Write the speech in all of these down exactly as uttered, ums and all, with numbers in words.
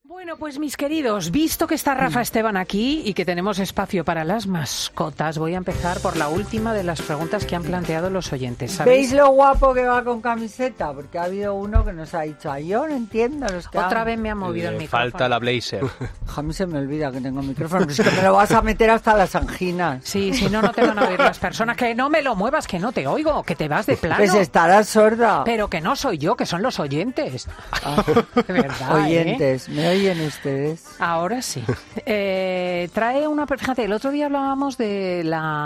Bueno, pues mis queridos, visto que está Rafa Esteban aquí y que tenemos espacio para las mascotas, voy a empezar por la última de las preguntas que han planteado los oyentes. ¿Sabéis? ¿Veis lo guapo que va con camiseta? Porque ha habido uno que nos ha dicho, ay, yo no entiendo los que Otra han... vez me ha movido Le el micrófono. falta la blazer. A mí se me olvida que tengo micrófono, pero es que me lo vas a meter hasta las anginas. Sí, si no, no te van a oír las personas. Que no me lo muevas, que no te oigo, que te vas de plano. Pues estarás sorda. Pero que no soy yo, que son los oyentes. Ah, De verdad, oyentes, ¿eh? ¿me oyen ustedes? Ahora sí. Eh, trae una... Fíjate, el otro día hablábamos de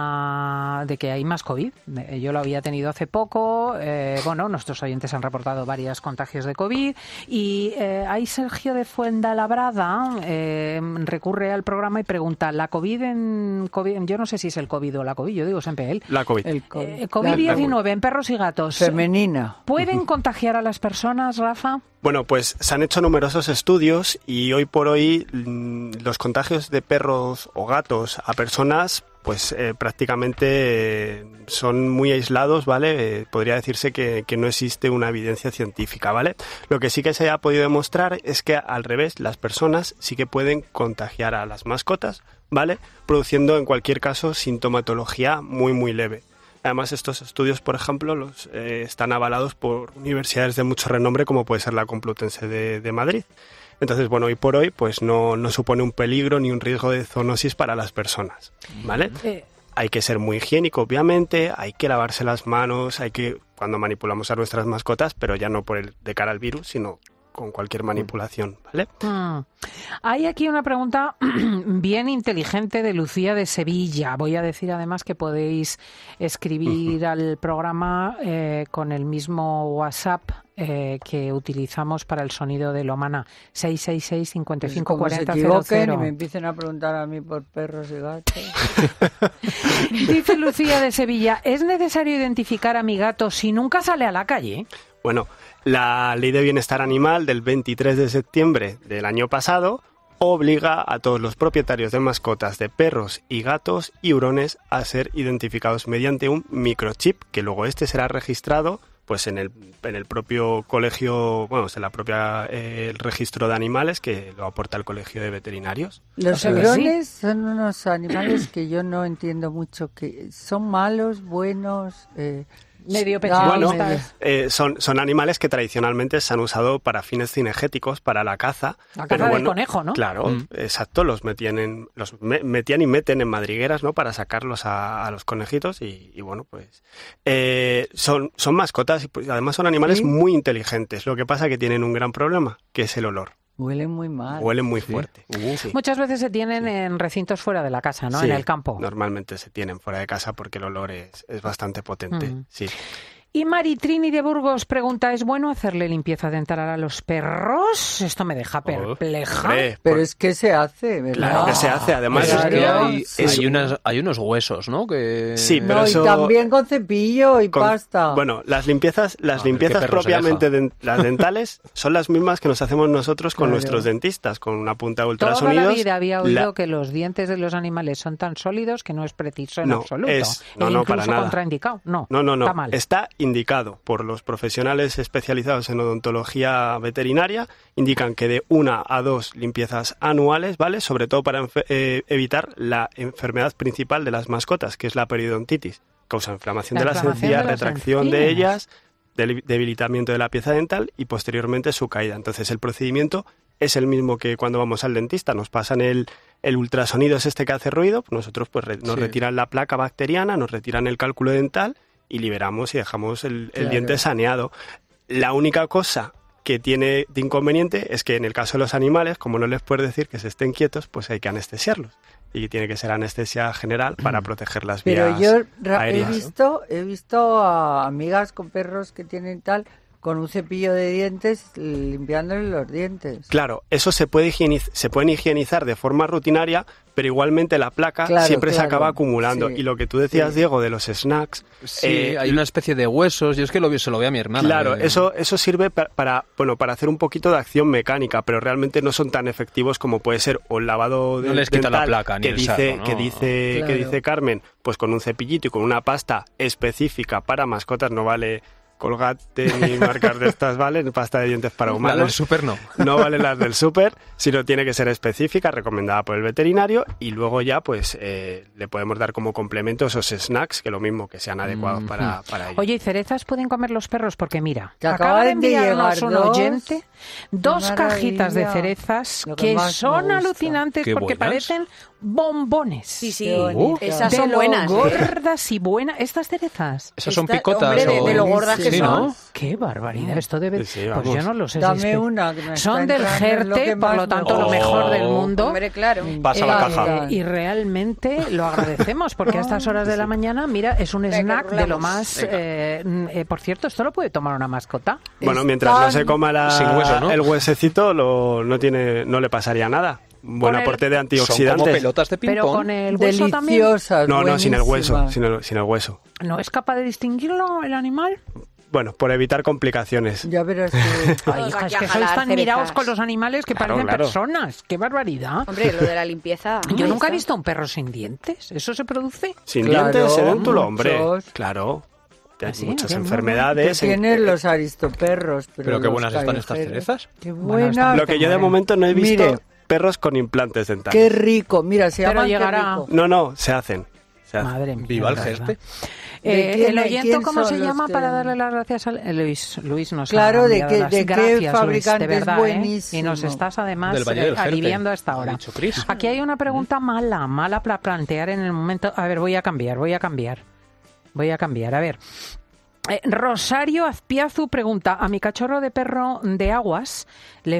la de que hay más COVID. Yo lo había tenido hace poco. Eh, bueno, nuestros oyentes han reportado varios contagios de COVID. Y eh, ahí Sergio de Fuendalabrada eh, recurre al programa y pregunta, ¿la COVID en COVID? Yo no sé si es el COVID o la COVID, yo digo siempre él. La COVID. El COVID. Eh, COVID diecinueve en perros y gatos. Femenina. ¿Pueden contagiar a las personas, Rafa? Bueno, pues se han hecho numerosos estudios y hoy por hoy los contagios de perros o gatos a personas pues eh, prácticamente eh, son muy aislados, ¿vale? Eh, podría decirse que, que no existe una evidencia científica, ¿vale? Lo que sí que se ha podido demostrar es que al revés, las personas sí que pueden contagiar a las mascotas, ¿vale? Produciendo en cualquier caso sintomatología muy muy leve. Además, estos estudios, por ejemplo, los eh, están avalados por universidades de mucho renombre, como puede ser la Complutense de, de Madrid. Entonces, bueno, hoy por hoy, pues no, no supone un peligro ni un riesgo de zoonosis para las personas, ¿vale? Eh, Hay que ser muy higiénico, obviamente, hay que lavarse las manos, hay que, cuando manipulamos a nuestras mascotas, pero ya no por el, de cara al virus, sino con cualquier manipulación, ¿vale? Hmm. Hay aquí una pregunta bien inteligente de Lucía de Sevilla. Voy a decir además que podéis escribir uh-huh. al programa eh, con el mismo WhatsApp eh, que utilizamos para el sonido de Lomana, seis seis seis, cinco cinco cuatro cero cero. Como se equivoquen y me empiecen a preguntar a mí por perros y gatos. Dice Lucía de Sevilla, ¿es necesario identificar a mi gato si nunca sale a la calle? Bueno, la Ley de Bienestar Animal del veintitrés de septiembre del año pasado obliga a todos los propietarios de mascotas de perros y gatos y hurones a ser identificados mediante un microchip, que luego este será registrado pues en el, en el propio colegio, bueno, en la propia eh, el registro de animales que lo aporta el colegio de veterinarios. Los O sea que hurones sí. son unos animales que yo no entiendo mucho, que son malos, buenos... Eh, Medio no, pechuguistas. Bueno, eh, son, son animales que tradicionalmente se han usado para fines cinegéticos, para la caza. La caza pero del bueno, conejo, ¿no? Claro, Mm. exacto, los metían, en, los me, metían y meten en madrigueras, ¿no? Para sacarlos a, a los conejitos y, y bueno, pues eh, son, son mascotas y pues, además son animales ¿Sí? muy inteligentes. Lo que pasa es que tienen un gran problema, que es el olor. Huelen muy mal. Huelen muy Sí. fuerte. Uh, sí. Muchas veces se tienen en recintos fuera de la casa, ¿no? Sí, En el campo. Normalmente se tienen fuera de casa porque el olor es, es bastante potente. Mm. Sí. Y Maritrini de Burgos pregunta, ¿es bueno hacerle limpieza dental a los perros? Esto me deja perpleja. Hombre, Pero por- es que se hace, ¿verdad? Claro que se hace, además Pero es es que que Claro, hay, sí. hay, unas, hay unos huesos, ¿no? Que... Sí, pero No, eso- y también con cepillo y Con- pasta. Bueno, las limpiezas, las Ah, ¿qué limpiezas perro se propiamente deja? den- las dentales son las mismas que nos hacemos nosotros con Claro. nuestros dentistas, con una punta de Toda ultrasonidos. la vida había oído La- que los dientes de los animales son tan sólidos que no es preciso en No, absoluto. es- no, E no, incluso para nada. contraindicado. No, No, no, no. está mal. Está indicado por los profesionales especializados en odontología veterinaria. Indican que de una a dos limpiezas anuales, ¿vale? Sobre todo para enfe- eh, evitar la enfermedad principal de las mascotas, que es la periodontitis. Causa inflamación La de las inflamación encías, de las retracción de encías. ellas, del- debilitamiento de la pieza dental y posteriormente su caída. Entonces el procedimiento es el mismo que cuando vamos al dentista. Nos pasan el, el ultrasonido, es este que hace ruido. Pues nosotros pues re- nos Sí. retiran la placa bacteriana, nos retiran el cálculo dental y liberamos y dejamos el, el Claro. diente saneado. La única cosa que tiene de inconveniente es que en el caso de los animales, como no les puedes decir que se estén quietos, pues hay que anestesiarlos. Y tiene que ser anestesia general para proteger las Pero vías yo ra- he aéreas. visto, he visto a amigas con perros que tienen tal, con un cepillo de dientes limpiándole los dientes. Claro, eso se puede higieniz- se pueden higienizar de forma rutinaria, pero igualmente la placa Claro, siempre se claro, acaba acumulando. sí, Y lo que tú decías, sí. Diego, de los snacks, Sí, eh, hay una especie de huesos. Yo es que lo, vi- se lo veo a mi hermana. claro, que- eso, eso sirve pa- para, bueno, para hacer un poquito de acción mecánica, pero realmente no son tan efectivos como puede ser o el lavado de No les quita la dental placa ni que el dice, sarro, ¿no? que dice, Claro. que dice Carmen, pues con un cepillito y con una pasta específica para mascotas, no vale Colgate ni marcas de estas valen, pasta de dientes para humanos. Las del súper no. No valen las del súper, sino tiene que ser específica, recomendada por el veterinario, y luego ya pues eh, le podemos dar como complemento esos snacks, que lo mismo, que sean adecuados mm. para, para ellos. Oye, ¿y cerezas pueden comer los perros? Porque mira, que acaba de enviarnos un dos, oyente dos cajitas de cerezas que, que son alucinantes Qué porque buenas. parecen bombones. Sí, sí, Uh, esas de son lo buenas. gordas y buenas. ¿Estas cerezas? Esas son Esta- picotas. hombre, de- o... de lo gordas que sí, son. ¿no? Qué barbaridad, esto debe... Sí, pues vamos. yo no lo sé. Dame si es que- una. Que me Son está del entrando en lo Jerte, que por más lo me tanto, lo gusta. mejor del Oh. mundo. Hombre, claro. Pasa la Eh, caja. y realmente lo agradecemos porque a estas horas de la mañana, mira, es un Venga, snack de lo rulamos. más... Venga. eh, eh, por cierto, esto lo puede tomar una mascota. Bueno, mientras no se Están- coma la, Sin hueso, ¿no? el huesecito, lo, no, tiene, no le pasaría nada. Buen Con el- aporte de Son como antioxidantes. pelotas de Pero ping-pong. con el hueso también... Deliciosas. No, no, sin el hueso, buenísimas. sin el, sin el hueso. ¿No es capaz de distinguirlo el animal? Bueno, por evitar complicaciones. Ya verás que... Ay, Todos hija, es aquí a que sois jalar tan cerezas. mirados con los animales que Claro, parecen claro. personas. ¡Qué barbaridad! Hombre, lo de la limpieza. Yo ahí nunca he está. visto un perro sin dientes. ¿Eso se produce? Sin Claro, dientes, sedéntulo, hombre. muchos. Claro. Hay ¿Ah, sí? muchas Qué mono. enfermedades. Que en- tienen los aristoperros. Pero, Pero qué los buenas están estas callejeros- cerezas. Qué Bueno, buenas. están- Lo que yo de Mueren. momento no he visto Mire. perros con implantes dentales. Qué rico. Mira, se Pero llama llegará- No, no, se hacen. Se hacen. Madre mía. Viva el de verdad. Jerte. ¿De Eh, quién- el oyente, quién ¿cómo son se los llama que- para darle las gracias a Luis? Luis nos Claro, ha de enviado qué- las de qué gracias, Luis, fabricante de es verdad, ¿eh? Y buenísimo. nos estás además Del Valle eh, del Jerte. aliviando a esta hora. Ha dicho Chris. Aquí hay una pregunta mala, mala para plantear en el momento. A ver, voy a cambiar, voy a cambiar. Voy a cambiar, a ver. Eh, Rosario Azpiazu pregunta, a mi cachorro de perro de aguas le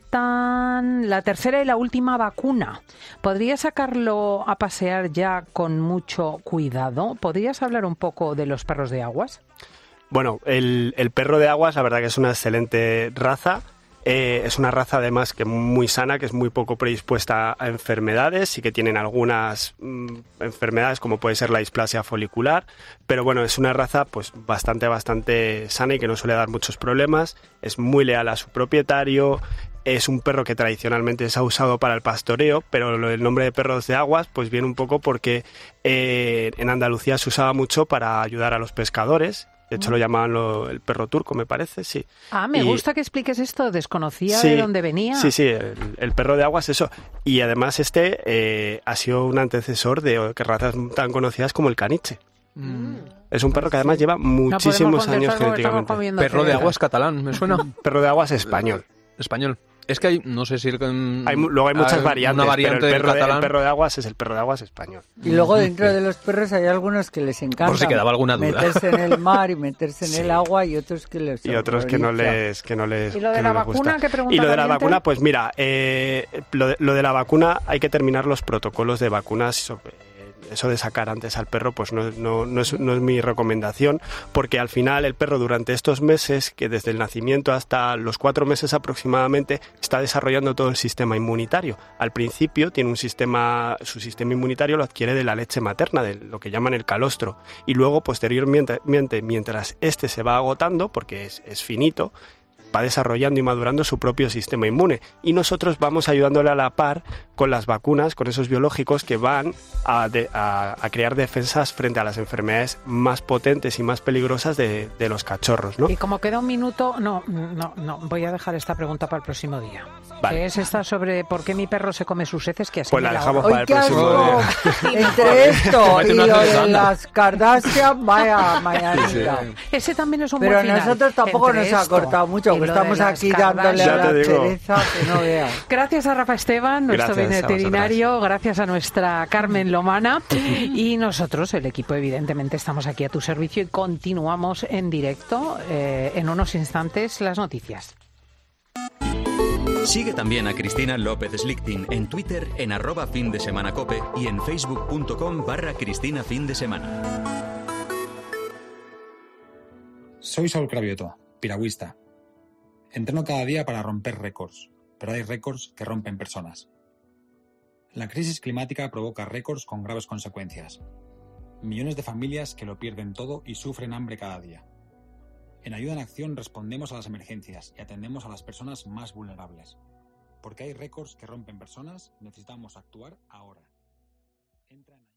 faltan la tercera y la última vacuna. ¿Podría sacarlo a pasear ya con mucho cuidado? ¿Podrías hablar un poco de los perros de aguas? Bueno, el, el perro de aguas, la verdad que es una excelente raza. Eh, es una raza además que muy sana, que es muy poco predispuesta a enfermedades y que tienen algunas mm, enfermedades como puede ser la displasia folicular, pero bueno, es una raza pues bastante, bastante sana y que no suele dar muchos problemas, es muy leal a su propietario, es un perro que tradicionalmente se ha usado para el pastoreo, pero lo del nombre de perros de aguas pues viene un poco porque eh, en Andalucía se usaba mucho para ayudar a los pescadores. De hecho, lo llamaban lo- el perro turco, me parece, sí. Ah, me Y- gusta que expliques esto. Desconocía Sí, de dónde venía. Sí, sí, el, el perro de aguas, eso. Y además este eh, ha sido un antecesor de que razas tan conocidas como el caniche. Mm. Es un perro que además lleva No podemos muchísimos contestar años porque estamos genéticamente. comiendo Perro de cereza. aguas catalán, me suena. Perro de aguas español. Español. Es que hay, no sé si... El, Hay, mu- luego hay muchas variantes, una variante pero el perro, de, catalán. el perro de aguas es el perro de aguas español. Y luego dentro de los perros hay algunos que les encanta Por si quedaba alguna duda. meterse en el mar y meterse en Sí. el agua y otros que les Y otros que no horroriza. les que no les ¿Y lo de que la no les vacuna? gusta. ¿Qué pregunta Y lo de la caliente? vacuna, pues mira, eh, lo, de, lo de la vacuna hay que terminar los protocolos de vacunas. Sobre, eso de sacar antes al perro, pues no, no, no, es, no es mi recomendación, porque al final el perro durante estos meses, que desde el nacimiento hasta los cuatro meses aproximadamente, está desarrollando todo el sistema inmunitario. Al principio tiene un sistema, su sistema inmunitario lo adquiere de la leche materna, de lo que llaman el calostro, y luego posteriormente, mientras este se va agotando, porque es, es finito, va desarrollando y madurando su propio sistema inmune y nosotros vamos ayudándole a la par con las vacunas, con esos biológicos que van a, de, a, a crear defensas frente a las enfermedades más potentes y más peligrosas de, de los cachorros, ¿no? Y como queda un minuto, no, no, no, voy a dejar esta pregunta para el próximo día. Vale. Que es esta sobre por qué mi perro se come sus heces, que así Pues me la la dejamos ahorro. para ¡Ay, el qué próximo asco! día. Entre esto Cómete y una lo de cereza, anda. las Kardashian, vaya mañanita. Ese también es un Pero a buen final. nosotros tampoco Entre nos ha esto cortado mucho, y que lo de estamos las aquí dándole a Ya la te digo. cereza que no veas. Gracias a Rafa Esteban, nuestro Gracias a veterinario, gracias a nuestra Carmen Lomana y nosotros, el equipo, evidentemente, estamos aquí a tu servicio y continuamos en directo. Eh, en unos instantes, las noticias. Sigue también a Cristina López Slichting en Twitter en arroba fin de semana cope y en facebook.com barra Cristina fin de semana. Soy Saúl Cravioto, piragüista. Entreno cada día para romper récords, pero hay récords que rompen personas. La crisis climática provoca récords con graves consecuencias. Millones de familias que lo pierden todo y sufren hambre cada día. En Ayuda en Acción respondemos a las emergencias y atendemos a las personas más vulnerables. Porque hay récords que rompen personas, necesitamos actuar ahora. Entra en